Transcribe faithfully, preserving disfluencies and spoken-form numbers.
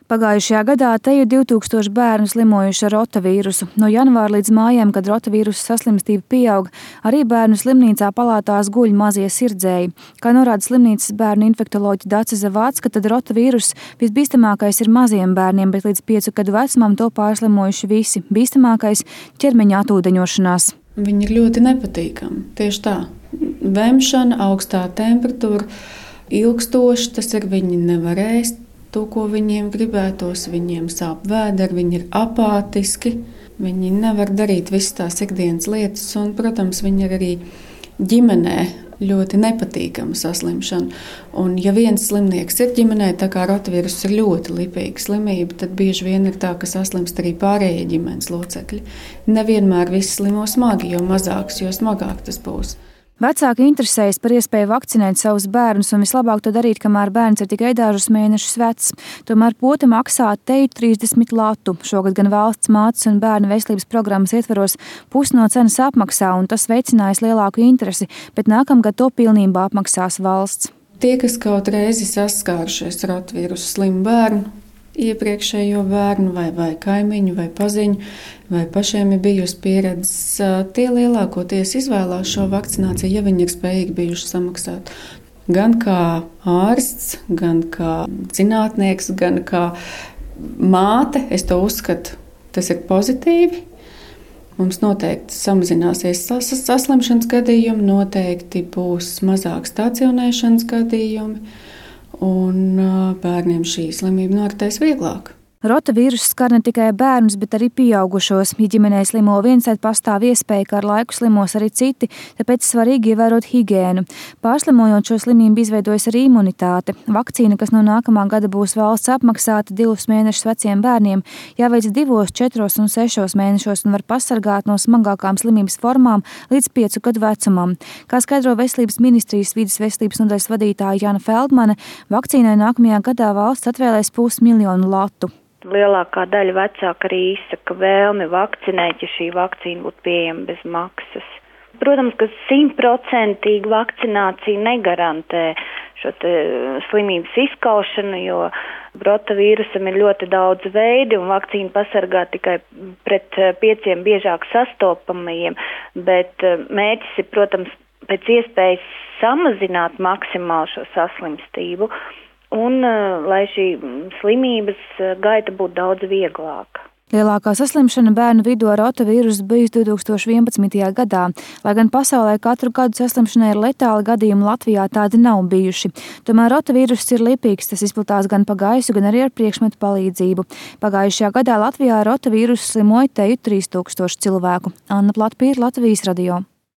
Pagājušajā gadā te jau divi tūkstoši bērnu slimojuši ar rotavīrusu. No janvāra līdz mājām, kad rotavīrusa saslimstība pieaug, arī bērnu slimnīcā palātās guļ mazie sirdzēji. Kā norāda slimnīcas bērnu infektoloģe Dace Zavacka, tad rotavīruss visbīstamākais ir maziem bērniem, bet līdz piecu gadu vecumam to pārslimojuši visi. Bīstamākais – ķermeņa atūdeņošanās. Viņi ir ļoti nepatīkami. Tieši tā. Vemšana, augstā temperatūra, ilgstoši, tas ir viņi nevar ēst to, ko viņiem gribētos, viņiem sāp vēderi, viņi ir apātiski, viņi nevar darīt visas tās ikdienas lietas, un, protams, viņi ir arī ģimenē ļoti nepatīkama saslimšana. Un, ja viens slimnieks ir ģimenē, tā kā rotavīruss ir ļoti lipīga slimība, tad bieži vien ir tā, ka saslimst arī pārējie ģimenes locekļi. Nevienmēr visi slimo smagi, jo mazāks, jo smagāk tas būs. Vecāki interesējas par iespēju vakcinēt savus bērnus, un vislabāk to darīt, kamēr bērns ir tikai dažus mēnešus vecs. Tomēr pota maksā teju trīsdesmit latu. Šogad gan valsts mātes un bērnu veselības programmas ietvaros pusi no cenas apmaksā, un tas veicinājis lielāku interesi, bet nākamgad to pilnībā apmaksās valsts. Tie, kas kaut reizi saskārušies ar rotavīrusu slimu bērnu, iepriekšējo bērnu vai, vai kaimiņu vai paziņu, vai pašiem ir bijusi pieredze, tie lielākoties izvēlās šo vakcināciju, ja viņi ir spējīgi bijuši samaksāt. Gan kā ārsts, gan kā zinātnieks, gan kā māte, es to uzskatu, tas ir pozitīvi. Mums noteikti samazināsies sas, saslimšanas gadījumi, noteikti būs mazāk stacionēšanas gadījumi. Un bērniem šī slimība noritēs vieglāk. Rotavīruss skar ne tikai bērnus, bet arī pieaugušos. Ja ģimenē slimo viens, tad pastāv iespēja, ka ar laiku slimos arī citi, tāpēc svarīgi ievērot higiēnu. Pārslimojot šo slimību izveidojas arī imunitāte. Vakcīna, kas no nākamā gada būs valsts apmaksāta divus mēnešus veciem bērniem, jāveic divos, četros un sešos mēnešos un var pasargāt no smagākām slimības formām līdz piecu gadu vecumam. Kā skaidro Veselības ministrijas vides veselības nodaļas vadītāja Jana Feldmane, vakcīnai nākamajā gadā valsts atvēlēs pusmiljonu latu. Lielākā daļa vecāku arī izsaka vēlmi vakcinēt, ja šī vakcīna būtu pieejama bez maksas. Protams, ka simtprocentīgi vakcinācija negarantē šo slimības izskaušanu, jo rotavīrusam ir ļoti daudz veidi un vakcīna pasargā tikai pret pieciem biežāk sastopamajiem, bet mērķis ir, protams, pēc iespējas samazināt maksimāli šo saslimstību. Un lai šī slimības gaita būtu daudz vieglāka. Lielākā saslimšana bērnu vidū ar rotavīrusu bijusi divi tūkstoši vienpadsmitajā gadā. Lai gan pasaulē katru gadu saslimšanai ir letāli gadījumi, Latvijā tādi nav bijuši. Tomēr rotavīruss ir lipīgs, tas izplatās gan pa gaisu, gan arī ar priekšmetu palīdzību. Pagājušajā gadā Latvijā ar rotavīrusu slimoja teju trīs tūkstoši cilvēku. Anna Platpīra, Latvijas radio.